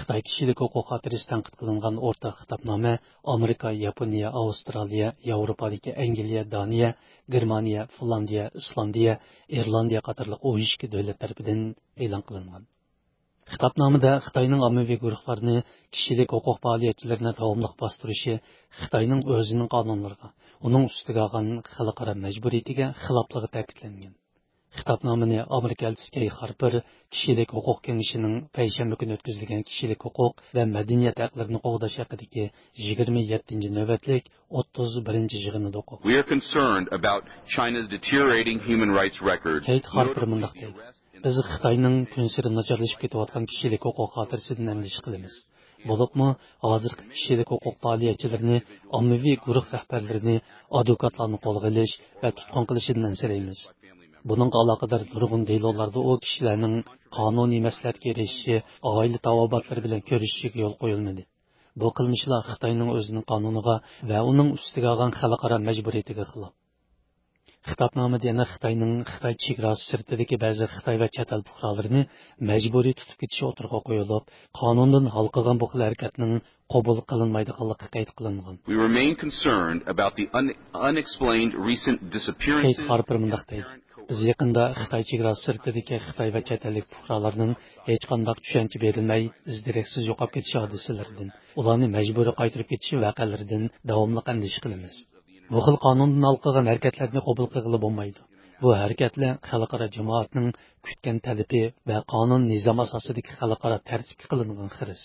Xitoy kishilik huquq xotirasi tanqid qilingan o'rtaq xitobnoma Amerika, Yaponiya, Avstraliya, Yevropadagi Angliya, Daniya, Germaniya, Finlandiya, Islandiya, Irlandiya qatorliq 12 davlat tomonidan e'lon qilingan. Xitobnomada Xitoyning ommaviy guruhlarni kishilik huquq faoliyatchilarini davomli bostirishi Xitoyning o'zining qonunlariga, uning ustiga olgan xalqaro majburiyatiga xilofligi ta'kidlangan. Xitobnomani Amerika elchisi Kay Harper kishilik huquq kengashining payshanba kuni o'tkazilgan kishilik huquq va madaniyat haqlarini qo'g'dash haqidagi 27-navbatlik 31 yig'inida o'qidi. We are concerned about China's deteriorating human rights record. Kay Harper mundaq deydi: Biz Xitoyning kun sari nacharlashib ketayotgan kishilik huquq xotirasidan andisha qilamiz. Bo'libmi, hozirgi kishilik huquq faoliyatchilarini, ommaviy guruh rahbarlarini, advokatlarni qo'lga olish va tutqun qilishdan ansiraymiz. Buningga aloqador nurg'un delillarda u kishilarning qonuniy maslahatga erishishi, oila tavobatlari bilan ko'rishishiga yo'l qo'yilmadi. Bu qilmishlar Xitoyning o'zining qonuniga va uning ustiga olgan xalqaro majburiyatiga xilof. Xitobnomada yana Xitoyning Xitoy chegarasi sirtidagi ba'zi Xitoy va chet el fuqarolarini majburiy tutib ketishi o'tirg'a qo'yilib, qonundan halqagan bu xil harakatning qabul qilinmaydiganligi qayd qilingan. We remain concerned about the unexplained recent disappearances. Biz yaqinda Xitoy chegarasi sirtidagi Xitoy va chet ellik fuqarolarning hech qanday tushuncha berilmay, izdiraksiz yo'qolib ketish hodisalaridan, ularni majburiy qaytarib ketish voqealaridan davomli andisha qilamiz. Bu xil qonundan alqagan harakatlarni qabul qilib bo'lmaydi. Bu harakatlar xalqaro jamoatning kutgan talabi va qonun nizom asosidagi xalqaro tartibga qilingan xiris.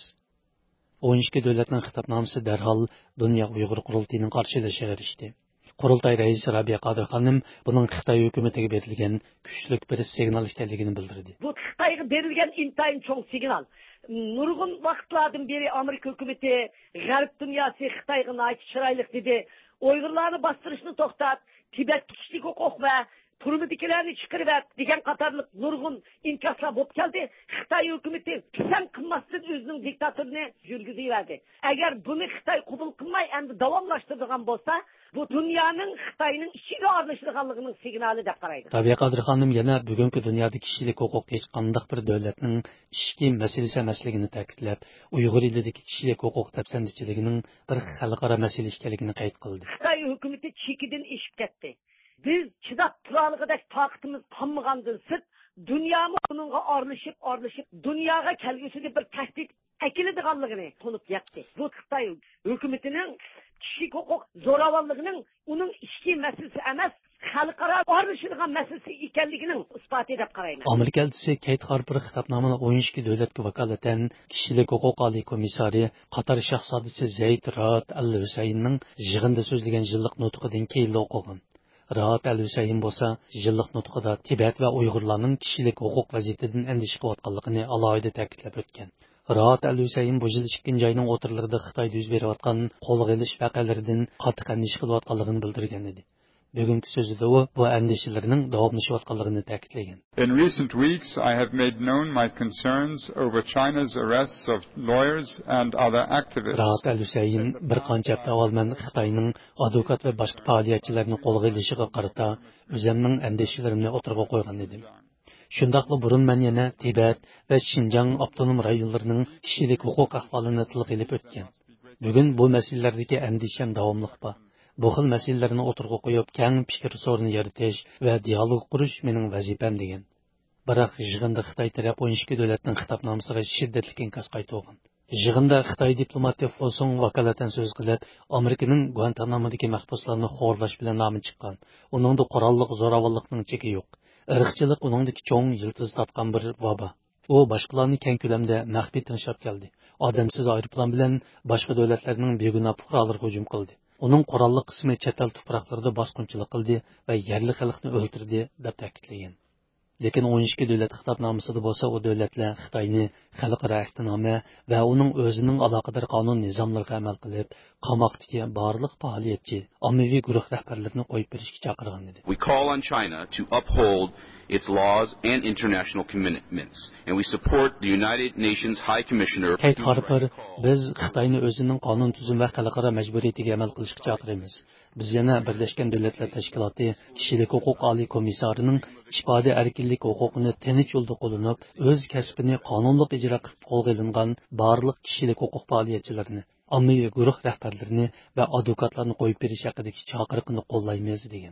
12 davlatning xitobnomasi darhol Dunyo Uyg'ur qurultiyining qarshilashiga erishdi. Qurultay raisi Rabiya Qodir xonim buning Xitoy hukumatiga berilgan kuchli bir signal ekanligini bildirdi. Bu Xitoyga berilgan intayin cho'ng signal. Nurg'un vaqtlardan beri Amerika hukumati G'arb dunyosi Xitoyga nayt chiroyli dedi. Uyg'urlarni bostirishni to'xtat, Tibet kishilik huquq va turmudikilarni chiqarib degan qatorliq nurg'un inkoslar bo'lib keldi. Xitoy hukumati pisand qilmasdan o'zining diktatorini yurgizaverdi. Agar buni Xitoy qabul qilmay endi davomlashtiradigan bo'lsa, bu dunyoning Xitoyning ichiga aralashadiganligining signali deb qaraydi. Rabiya Qodir xonim yana bugungi dunyoda kishilik huquq hech qanday bir davlatning ichki masalasi emasligini ta'kidlab, Uyg'ur elidagi kishilik huquq tafsandachiligining bir xalqaro masala ekanligini qayd qildi. Xitoy hukumati chekidan eshib ketdi. Biz chidab turarligidek toqatimiz qolmagandan sirt dunyomi buningga aralashib dunyoga kelgusida bir tahdid akiladiganligini to'nib yetdi. Bu Xitoy hukumatining kishilik huquq zo'ravonligining uning ichki masalasi emas, xalqaro aralashadigan masalasi ekanligining isboti deb qarayman. Amerika elchisi Kate Harper xitobnomani 12 davlatga vakolatan kishilik huquq oliy komissari Qatar shahzodasi Zayd Raad al-Husaynning yig'inda so'zlagan yillik nutqidan keyin o'qigan. Raad al-Husayn bo'lsa, yillik nutqida Tibet va Uyg'urlarning kishilik huquq vaziyatidan andisha qilayotganligini alohida ta'kidlab o'tgan. Raad al-Husayn bu yil 2 oyning o'tirligida Xitoyda yuz berayotgan qo'lga olish voqealaridan qattiq andisha qilayotganligini bildirgan edi. Bugungi so'zida u bu andishalarning davomlashayotganligini ta'kidlagan. In recent weeks, I have made known my concerns over China's arrests of lawyers and other activists. Raad al-Husayn bir qancha hafta avval men Xitoyning advokat va boshqa faoliyatchilarini qo'lga olishiga qarata o'zimning andishalarimni o'tirg'a qo'ygan edim. Shundaqla burun men yana Tibet va Xinjiang avtonom rayonlarining kishilik huquq ahvolini tilga ilib o'tgan. Bugun bu masalalardagi andisham davomli bor. Bu xil masalalarni o'tirg'a qo'yib, keng fikr so'rini yaratish va dialog qurish mening vazifam degan. Biroq yig'inda Xitoy taraf 12 davlatning xitobnomasiga shiddatli inkos qaytargan. Yig'inda Xitoy diplomati Fosong vakolatan so'z qilib, Amerikaning Guantanamodagi mahbuslarni xo'rlash bilan nomi chiqqan. Uningda qurolliq zo'ravonlikning cheki yo'q. Irqchilik uningdagi cho'ng yiltiz tatgan bir vabo. U boshqalarni keng ko'lamda maxfiy tinchab keldi. Odamsiz aeroplan bilan boshqa davlatlarning begunoh fuqarolariga hujum qildi. Uning qurolli qismi chet el tuproqlarida bosqinchilik qildi va yerli xalqni o'ldirdi deb ta'kidlagan. Lekin 12 davlat xitobnomasida bo'lsa, u davlatlar Xitoyni xalqaro ahdnoma va uning o'zining aloqador qonun nizomlariga amal qilib, qamoqdagi barliq faoliyatchi, ommaviy guruh rahbarlarini qo'yib berishga chaqirgan edi. We call on China to uphold its laws and international commitments, and we support the United Nations High Commissioner. Kate Harper, biz Xitoyni o'zining qonun tuzum va xalqaro majburiyatiga amal qilishga chaqiramiz. Biz yana Birlashgan Davlatlar Tashkiloti kishilik huquq oliy komissarining ifoda erkinligi erkinlik huquqini tinch yo'lda qo'llanib, o'z kasbini qonunli ijro qilib qo'lga ilingan barliq kishilik huquq faoliyatchilarini, ommaviy guruh rahbarlarini va advokatlarni qo'yib berish haqidagi chaqiriqni qo'llaymiz degan.